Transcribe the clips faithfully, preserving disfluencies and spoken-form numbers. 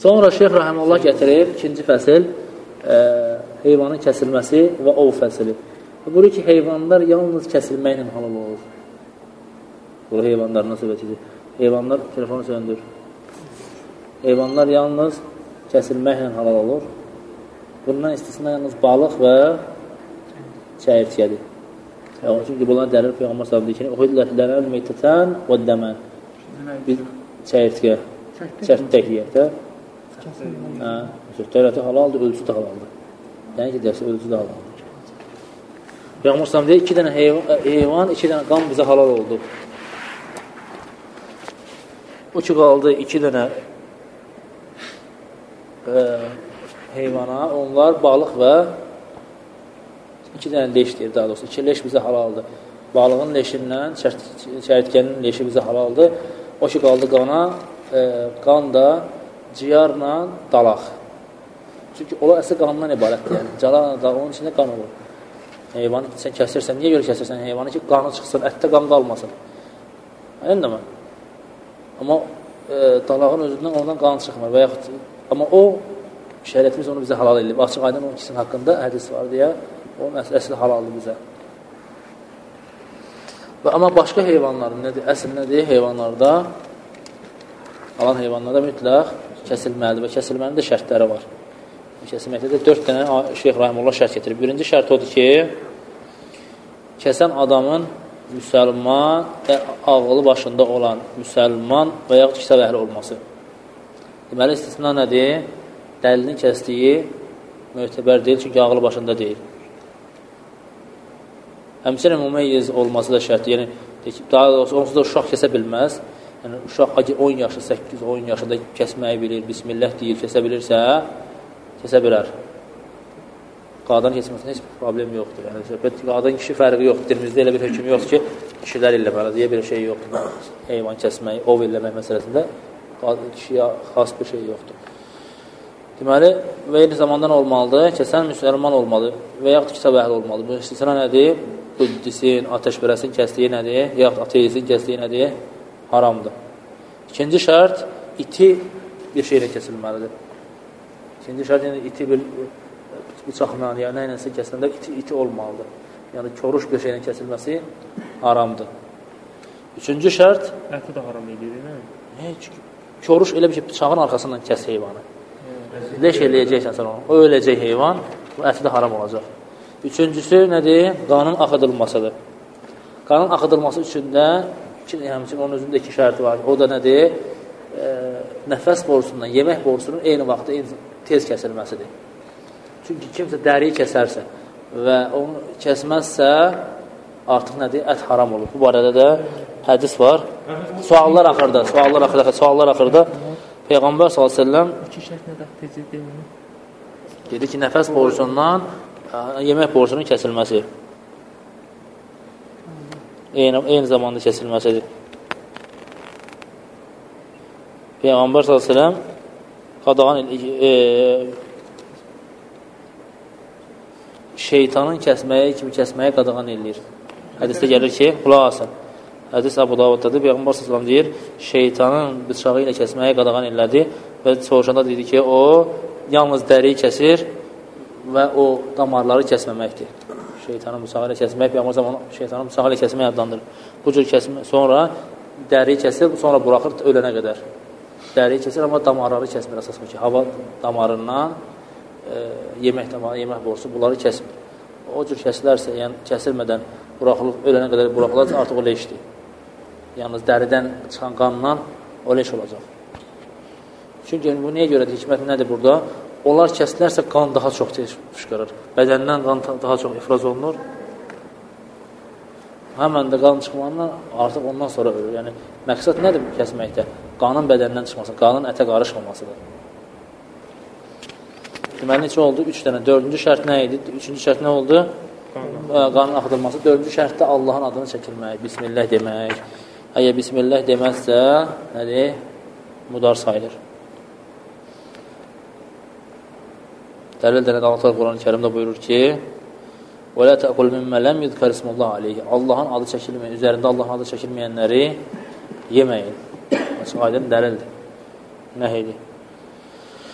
Sonra Şeyx Rəhəməllah gətirir ikinci fəsil e, heyvanın kəsilməsi və ov fəsili. Buyurur ki, heyvanlar yalnız kəsilməklə halal olur. Bu heyvanlarına söhbət edir. Heyvanlar, telefonu söndür. Heyvanlar yalnız kəsilməklə halal olur. Bundan istisna yalnız balıq və çəyirtkədir. Yəni, çünki bunlar dəlil Peyğəmbər sallallahu əleyhi və səlləm deyir ki, "Uhiddət meytətən və dəmən." Bir çəyirtkə, çərtək yeyək də. Hə, dövləti halaldır, ölçü də halaldır. Yəni ki, dərsə ölçü də halaldır. Peyğəmbər sallallahu əleyhi və səlləm deyir, iki dənə heyvan, heyvan, iki dənə qan bizə halal oldu. O ki, qaldı iki dənə e, heyvana, onlar balıq və iki dənə leş deyir, daha doğrusu. İki leş bizə halaldır. Balığın leşindən, çərtkənin leşi bizə halaldır. O ki, qaldı qana, e, qan da ciyarla dalaq. Çünki onlar əsli qanından ibarətdir. Yəni, calarla dalaq, onun içində qan olur. Heyvanı sən kəsirsən, niyə görə kəsirsən heyvanı ki, qanı çıxsın, ətdə qan qalmasın. Aynı mı? Amma e, dalağın özündən oradan qan çıxmır və yaxud, amma o, şəriətimiz onu bizə halal edib. Açıq aydın o ikisinin haqqında hədis var deyə, onun əsli, əsli halaldır bizə. Və, amma başqa heyvanların nədir? Əsl nədir? Heyvanlarda, alan heyvanlarda mütləq kəsilməlidir və kəsilmənin də şərtləri var. Kəsilməkdə də dörd dənə Şeyx Rəhəməllah şərt getirir. Birinci şərt odur ki, kəsən adamın müsəlman və ağılı başında olan müsəlman və yaxud kitab əhli olması. Deməli, istisna nədir? Dəlilin kəsdiyi möhtəbər deyil, çünki ağılı başında deyil. Həmçinin mümeyyiz olması da şərtdir. Yəni, daha doğrusu, onsuz da uşaq kəsə bilməz. Yəni, uşaq on yaşı, səkkiz on yaşında kəsməyi bilir, bismillah deyir, kəsə bilirsə, kəsə bilər. Qadın keçməsində heç bir problem yoxdur. Yəni, söhbət, qadın kişi fərqi yoxdur. Dilimizdə elə bir hökm yoxdur ki, kişilər eləməli deyə bir şey yoxdur. Heyvan kəsmək, ov eləmək məsələsində kişiyə xas bir şey yoxdur. Deməli, və eyni zamanda nə olmalıdır? Kəsən müsəlman olmalı və yaxud kitab əhli olmalı. Bu istisna nədir? Buddisin, ateşpərəsin kəsdiyi nədir? Yaxud ateistin kəsdiyi nədir? Haramdır. İkinci şərt, iti bir şeylə kəsilməlidir. İkinci şərt, yəni iti bir bıçaqla, yəni nə ilənsə kəsiləndə iti, iti olmalıdır. Yəni, koruş bir şeylə kəsilməsi haramdır. Üçüncü şərt... Əti də haram edir, nə? Heç, koruş elə bir ki, bıçağın arxasından kəs heyvanı. Leş eləyəcəksən sən onu. O öləcək heyvan, bu əti də haram olacaq. Üçüncüsü nədir? Qanın axıdılmasıdır. Qanın axıdılması üçün də, həmçinin onun özündə iki şərti var. O da nədir? E, nəfəs borusundan, yemək borusunun eyni vaxtda tez kəsilməsidir. Çünki kimsə dəriyi kəsərsə və onu kəsməzsə, artıq nədir? Ət haram olur. Bu barədə də hədis var. Suallar axırda, suallar axırda, suallar axırda Peyğəmbər sallallahu əleyhi və səlləm iki şərt nədir? Tezdir deyil. Dedi ki, nəfəs borusundan yemək borusunun kəsilməsi. Eyni, eyni zamanda kəsilməsidir. Peyğəmbər sallallahu əleyhi və səlləm qadağan e, şeytanın kəsməyə kimi kəsməyə qadağan eləyir. Hədisdə gəlir ki, qulaq asın. Hədis Əbu Davuddadır. Peyğəmbər sallallahu əleyhi və səlləm deyir, şeytanın bıçağı ilə kəsməyə qadağan elədi və soruşanda dedi ki, o yalnız dəriyi kəsir və o damarları kəsməməkdir. Şeytanın bıçağı ilə kəsmək, Peyğəmbər sallallahu əleyhi və səlləm şeytanın bıçağı ilə kəsməyə adlandırır. Bu cür kəsmə, sonra dəriyi kəsir, sonra buraxır ölənə qədər. Dəriyi kəsir, amma damarları kəsmir əsasında ki, hava damarından e, yemək damarı, yemək borusu bunları kəsmir. O cür kəsilərsə, yəni kəsilmədən buraxılıb, ölənə qədər buraxılacaq, artıq o leşdir. Yalnız dəridən çıxan qanla o leş olacaq. Çünki bu niyə görədir, hikmət nədir burada? Onlar kəsilərsə qan daha çox tez fışqırır. Bədəndən qan daha çox ifraz olunur. Həmən də qan çıxmanla artıq ondan sonra ölür. Yəni, məqsəd nədir bu kəsməkdə? Qanın bədəndən çıxması, qanın ətə qarışmamasıdır. Deməli, neçə oldu? Üç dənə. Dördüncü şərt nə idi? Üçüncü şərt nə oldu? Qanın axıdılması. Dördüncü şərtdə Allahın adını çəkilmək, bismillah demək. Əgər bismillah deməzsə, nədir? Mudar sayılır. Dəlil dənədə Allah Quran-ı Kərimdə buyurur ki, وَلَا تَأْقُلْ مِمَّا لَمْ يُذْكَرِ اسْمُ اللّٰهِ عَلَيْهِ Allahın adı çəkilməyən, üzərində Allahın adı çəkilməyənləri yeməyin. Açıq aydın dəlildir. Nəh edir.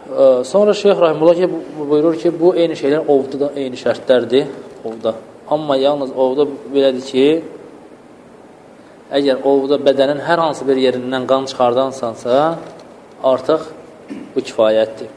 Sonra Şeyx Rahimullah ki, buyurur ki, bu eyni şeylər ovda da eyni şərtlərdir, ovda. Amma yalnız ovda belədir ki, əgər ovda bədənin hər hansı bir yerindən qan çıxardansansa, artıq bu kifayətdir.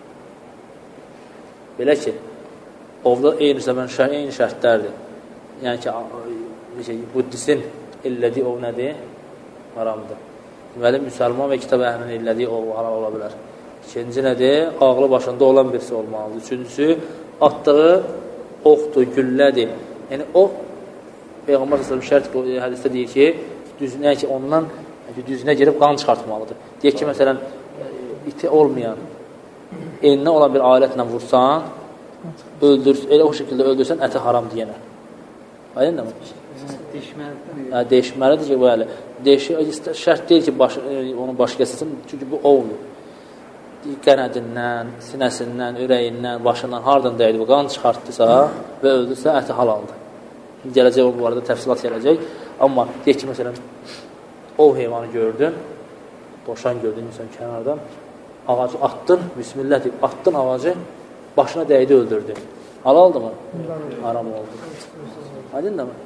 Belə ki, ovda eyni, eyni şərtlərdir. Yəni ki, Buddisin illədiyi ov nədir? Haramdır. Deməli, müsəlman və kitab əhlinin illədiyi ov haram ola bilər. İkinci nədir? Ağlı başında olan birisi olmalıdır. Üçüncüsü, atdığı oxdur, güllədir. Yəni, o, Peyğəmbər s.ə.v şərt hədisdə deyir ki, düzünə ki, ondan düzünə girib qan çıxartmalıdır. Deyək ki, məsələn, iti olmayan, elinə olan bir alətlə vursan, öldür, elə o şəkildə öldürsən, əti haram deyənə. Aydın mı? Deşməlidir. Deşməlidir ki, bəli. Deşi, şərt deyil ki, baş, onun başı kəsilsin, çünki bu ovdur. Qənədindən, sinəsindən, ürəyindən, başından, hardan dəydi bu, qan çıxartdısa və öldürsə, əti halaldır. Gələcək o, bu arada təfsilat gələcək. Amma deyək ki, məsələn, ov heyvanı gördün, boşan gördün, insan kənardan, ağacı attın, bismillah deyib, attın ağacı, başına dəydi, öldürdün. Halaldır mı? Haram oldu. Aydın mı?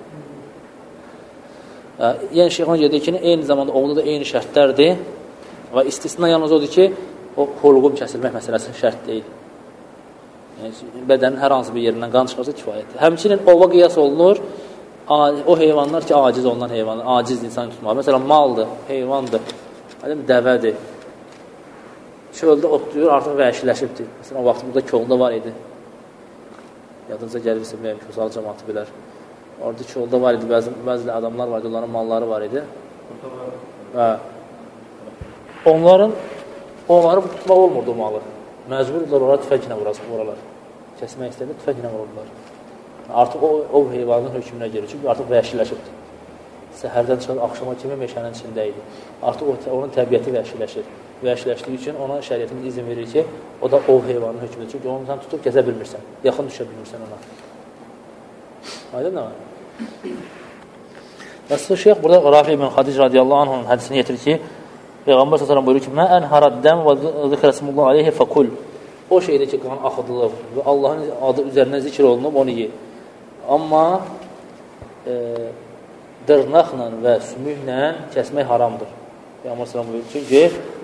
Yəni, şeyxan gedir ki, eyni zamanda ovda da eyni şərtlərdir və istisna yalnız odur ki, o xulqum kəsilmək məsələsi şərt deyil. Yəni, bədənin hər hansı bir yerindən qan çıxarsa kifayətdir. Həmçinin ova qiyas olunur, o heyvanlar ki, aciz olunan heyvanlar, aciz insan tutmalı. Məsələn, maldır, heyvandır, dəvədir. Çöldə otlayır, artıq vəhşiləşibdir. Məsələn, o vaxt burada kolda var idi. Yadınıza gəlirsə, mənim kösal cəmatı bilər. Orada kolda var idi, bəzi, bəzi adamlar var idi, onların malları var idi. Hə. Onların, onları tutmaq olmurdu o malı. Məcburdular, oraya tüfəklə vuralar. Kəsmək istədi, tüfəklə vururlar. Artıq o, o heyvanın hökmünə gelir, çünki artıq vəhşiləşibdir. Səhərdən çıxır, axşama kimi meşənin içində idi. Artıq o, onun təbiəti vəhşiləşir. Vəhşiləşdiyi üçün ona şəriyyətimiz izin verir ki, o da ov heyvanın hökmüdür. Çünki onu sən tutub gəzə bilmirsən, yaxın düşə bilmirsən ona. Aydın nə var? Nəsr Şeyx burada Rafi ibn Xadic radiyallahu anh'ın hədisini getirir ki, Peyğəmbər s.ə.v buyurur ki, Mə ən haraddəm və zikrəsimullah aleyhi fəkul. O şeydir ki, qan axıdılıb və Allahın adı üzərinə zikr olunub, onu ye. Amma e, dırnaqla və sümüklə kəsmək haramdır. Peyğəmbər s.ə.v buyurur. Çünki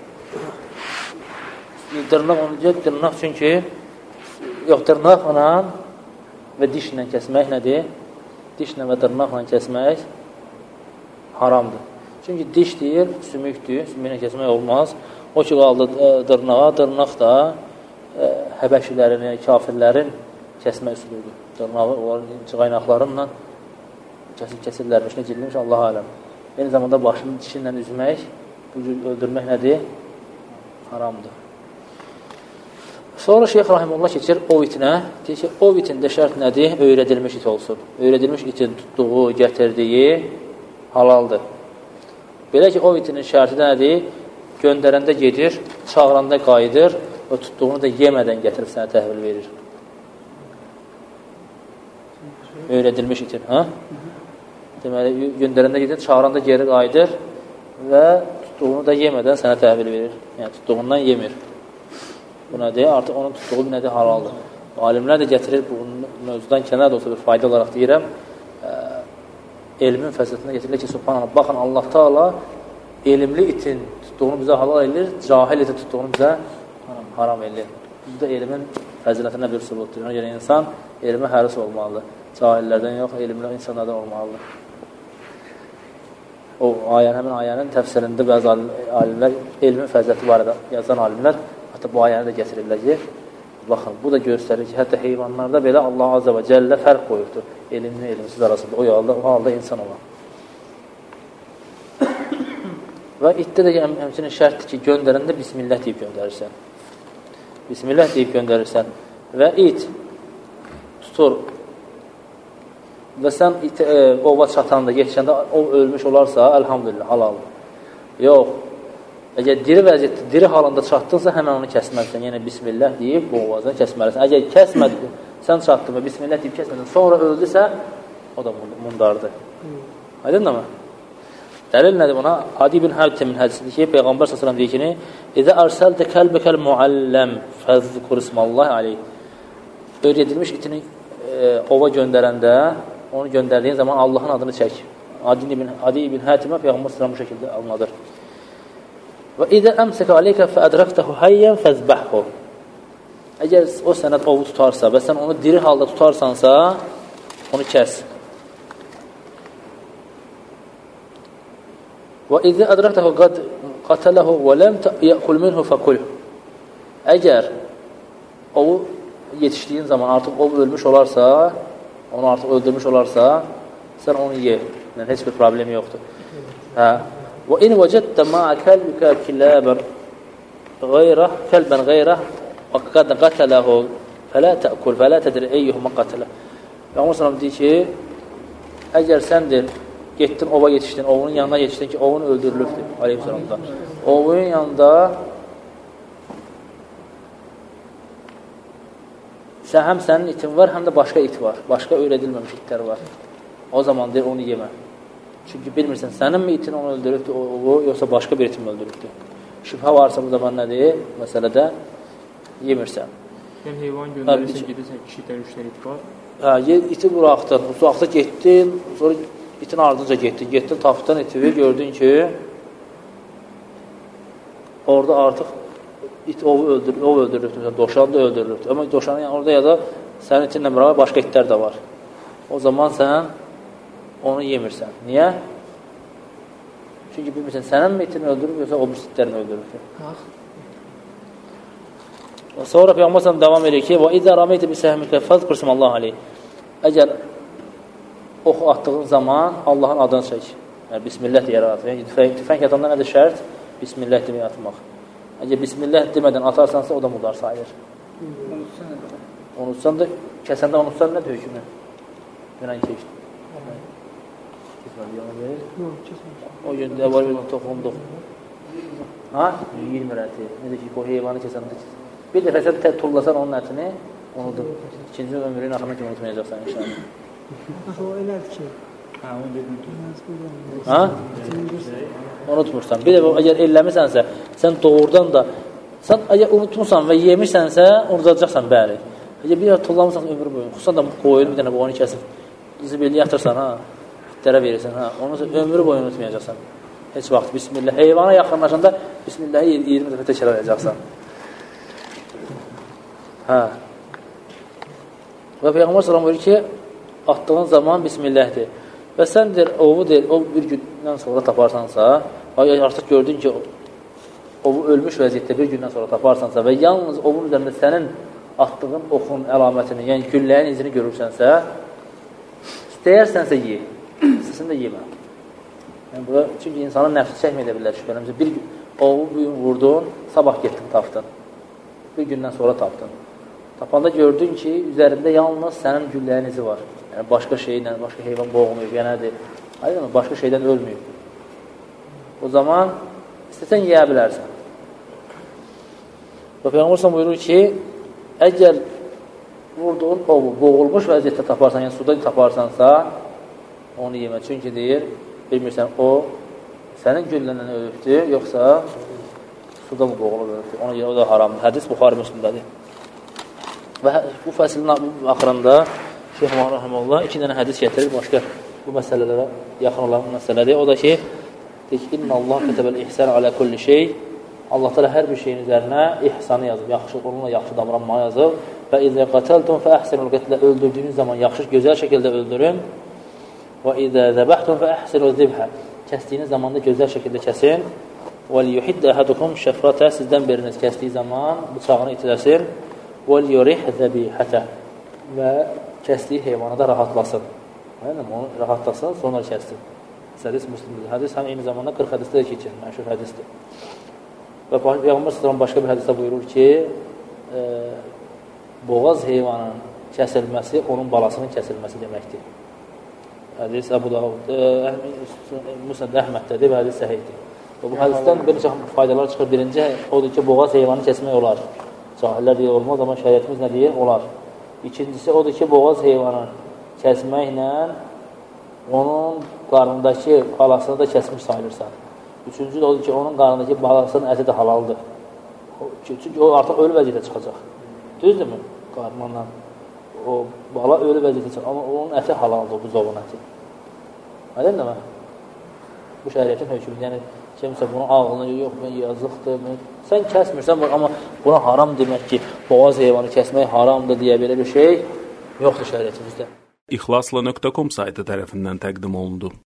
dırnaq, dırnaq çünki yox, dırnaqla və dişlə kəsmək nədir? Dişlə və dırnaqla kəsmək haramdır. Çünki diş deyir, sümükdür, sümüklə kəsmək olmaz. O ki, qaldı dırnağa, dırnaq da e, həbəşilərin, yəni kafirlərin kəsmək üsuludur. Dırnağı, onların qaynaqlarınla kəsir, kəsirlərmiş, nə cilmiş, Allah aləm. Eyni zamanda başını dişinlə üzmək, bu cür öldürmək nədir? Haramdır. Sonra Şeyx Rahimullah keçir ov itinə. Deyir ki, ov itində şərt nədir? Öyrədilmiş it olsun. Öyrədilmiş itin tutduğu, gətirdiyi halaldır. Belə ki, ov itinin şərti nədir? Göndərəndə gedir, çağıranda qayıdır və tutduğunu da yemədən gətirib sənə təhvil verir. Öyrədilmiş itin. Hə? Deməli, göndərəndə gedir, çağıranda geri qayıdır və tutduğunu da yemədən sənə təhvil verir. Yəni, tutduğundan yemir. Bu nədir? Artıq onun tutduğu bir nədir? Halaldır. Alimlər də gətirir, bu mövzudan kənar da olsa bir fayda olaraq deyirəm, ə, elmin fəzilətinə getirilir ki, subhanallah, baxın, Allah Taala elmli itin tutduğunu bizə halal edir, cahil itin tutduğunu bizə haram, haram edir. Bu da elmin fəzilətinə bir sübutdur. Yəni, insan elmə həris olmalıdır. Cahillərdən yox, elmli insanlardan olmalıdır. O ayənin, həmin ayənin təfsirində bəzi alimlər elmin fəziləti barədə yazan alimlər hətta bu ayəni də gətiriblər ki, baxın, bu da göstərir ki, hətta heyvanlarda belə Allah Azza və Cəllə fərq qoyubdur elmli, elmsiz arasında, o halda, o halda insan olan. Və itdə də həmçinin şərtdir ki, göndərəndə Bismillah deyib göndərirsən. Bismillah deyib göndərirsən və it tutur və sən it, e, ova çatanda, geçəndə o ölmüş olarsa, əlhamdülillah, halaldır. Yox, əgər diri vəziyyətdə, diri halında çatdınsa, həmən onu kəsməlisən. Yəni, Bismillah deyib bu ovazını kəsməlisən. Əgər kəsmədin, sən çatdın və Bismillah deyib kəsmədin, sonra öldüsə, o da mundardır. Aydın mı? Dəlil nədir buna? Adi ibn Hətimin hədisidir ki, Peyğəmbər sallallahu əleyhi və səlləm deyir ki: "İzə ərsəltə kəlbəkəl mualləm fəzkur ismallahi aleyh." Öyrədilmiş itini e, ova göndərəndə, onu göndərdiyin zaman Allahın adını çək. Adi ibn Adi ibn Hətimə Peyğəmbər sallallahu bu şəkildə anladır. Və izə əmsəkə aleykə fəədrəktəhu hayyan fəzbəhhu. Əgər o sənə ovu tutarsa və sən onu diri halda tutarsansa, onu kəs. Və izə ədrəktəhu qad qatələhu və ləm yəqul minhu fəkul. Əgər ovu yetişdiyin zaman artıq ov ölmüş olarsa, onu artıq öldürmüş olarsa, sən onu ye. Yəni, heç bir problem yoxdur. Hə. Və in vəcəddə ma'a kəlbikə kilabən qeyrə, kəlbən qeyrə və qad qatələhu fələ təəkul, fələ tədir eyyuhumə qatələ. Peyğəmbər sallallahu deyir ki, əgər səndir, getdin, ova yetişdin, ovunun yanına yetişdin ki, ovun öldürülübdür, aleyhissalamda. Ovun yanında sən, həm sənin itin var, həm də başqa it var. Başqa öyrədilməmiş itlər var. O zaman deyir, onu yemə. Çünki bilmirsən, sənin mi itin onu öldürübdür, ovu, yoxsa başqa bir itin mi öldürübdür? Şübhə varsa bu zaman nədir? Məsələdə yemirsən. Yəni, heyvan göndərirsən, gedirsən, iki tər, üç tər it var. Hə, iti buraxdın, uzaqda getdin, sonra itin ardınca getdin, getdin, tapdın iti, gördün ki, orada artıq it ovu öldürülübdür, ov öldürülübdür, doşan da öldürülübdür. Amma doşanın yəni, orada ya da sənin itinlə beraber başqa itlər də var. O zaman sən onu yemirsən. Niyə? Çünki bilmirsən, sənin mi itini öldürüb, yoxsa o bir itlərini öldürübdür. Sonra Peyğəmbər sallallahu davam edir ki: "Və izə rameytə bisəhmikə fəzkur ismallahi aleyh." Əgər oxu atdığın zaman Allahın adını çək. Yəni bismillah deyərək at. Yəni tüfəng atanda nədir şərt? Bismillah deməyə atmaq. Əgər bismillah demədən atarsansa o da mudar sayılır. Unutsan da, kəsəndə unutsan nədir hökmü? Dünən keçdi. Keçmədi, yana verir. O gündə var bir toxunduq. Ha? iyirmi rəti. Necə ki, o heyvanı kəsəndə kəsəndə. Bir dəfə sən tullasan onun ətini, unudun. İkinci ömrünün axırına kimi unutmayacaqsan inşallah. O elədir ki. Hə, onu dedim. Ha? Unutmursan. Bir dəfə əgər eləmisənsə, sən doğrudan da, sən əgər unutmursan və yemirsənsə, unudacaqsan, bəli. Əgər bir dəfə tullamırsan ömrü boyu, xüsusən də qoyun bir dənə bu onu kəsib, zibilli yatırsan, ha, itlərə verirsən, ha, onu ömrü boyu unutmayacaqsan. Heç vaxt, bismillah. Heyvana yaxınlaşanda bismillahı iyirmi dəfə təkrar edəcəksən. Hə. Və Peyğəmbər sallallahu buyurur ki, atdığın zaman bismillahdir. Və səndir, ovu deyil, o bir gündən sonra taparsansa, artıq gördün ki, ovu ölmüş vəziyyətdə bir gündən sonra taparsansa və yalnız ovun üzərində sənin atdığın oxun əlamətini, yəni gülləyin izini görürsənsə, istəyərsənsə ye, istəsən də yemə. Yəni, bura, çünki insanın nəfsi çəkməyə bilər şübhələmsə, bir ovu bir gün vurdun, sabah getdin, tapdın. Bir gündən sonra tapdın. Tapanda gördün ki, üzərində yalnız sənin gülləyin izi var. Yəni, başqa şeylə, başqa heyvan boğulmayıb, yənədir. Aydın mı? Başqa şeydən ölməyib. O zaman istəsən yeyə bilərsən. Və Peyğəmbər sallallahu buyurur ki, əgər vurduğun ovu boğulmuş vəziyyətdə taparsan, yəni suda taparsansa, onu yemə. Çünki deyir, bilmirsən, o sənin güllənən ölübdür, yoxsa suda mı boğulub ölübdür? Ona görə o da haramdır. Hədis Buxari Müslimdədir. Və bu fəsilin axırında Şeyh Muhammed Rəhəməllah iki dənə hədis gətirir, başqa bu məsələlərə yaxın olan məsələdir. O da ki, deyir ki, İnna Allah kətəbəl ihsan alə kulli şey. Allah təala hər bir şeyin üzərinə ihsanı yazıb, yaxşı, onunla yaxşı davranmağı yazıb. Və izə qatəltum fə əhsinul qətlə, öldürdüyünüz zaman yaxşı, gözəl şəkildə öldürün. Və izə zəbəhtum fə əhsinul zibhə, kəsdiyiniz zamanda gözəl şəkildə kəsin. Və liyuhiddə əhədukum şəfratə, sizdən biriniz kəsdiyi zaman bıçağını itiləsin. Və liyurih zəbihətə, və kəsdiyi heyvanı da rahatlasın. Yəni, onu rahatlasın, sonra kəssin. Hədis Müslimdir. Hədis həm eyni zamanda qırx hədisdə də keçir, məşhur hədisdir. Və Peyğəmbər sallallahu başqa bir hədisdə buyurur ki, e, boğaz heyvanın kəsilməsi onun balasının kəsilməsi deməkdir. Hədis Əbu Davud, Musnad Əhməddədir və hədis səhihdir. Və bu hədisdən bir çox faydalar çıxır. Birinci, odur ki, boğaz heyvanı kəsmək olar. Cahillər deyir, olmaz, amma şəriətimiz nə deyir? Olar. İkincisi, odur ki, boğaz heyvanı kəsməklə onun qarnındakı balasını da kəsmiş sayılırsan. Üçüncü də odur ki, onun qarnındakı balasının əti də halaldır. Çünki o artıq ölü vəziyyətə çıxacaq. Düzdürmü? Qarnından. O bala ölü vəziyyətə çıxacaq. Amma onun əti halaldır, o buzovun əti. Aydın mı? Bu şəriətin hökmü. Yəni, kimsə bunun ağlını yox, mən yazıqdır. Mən... Sən kəsmirsən, amma buna haram demək ki, boğaz heyvanı kəsmək haramdır deyə belə bir şey yoxdur şəriətimizdə. İxlasla nöqtə com saytı tərəfindən təqdim olundu.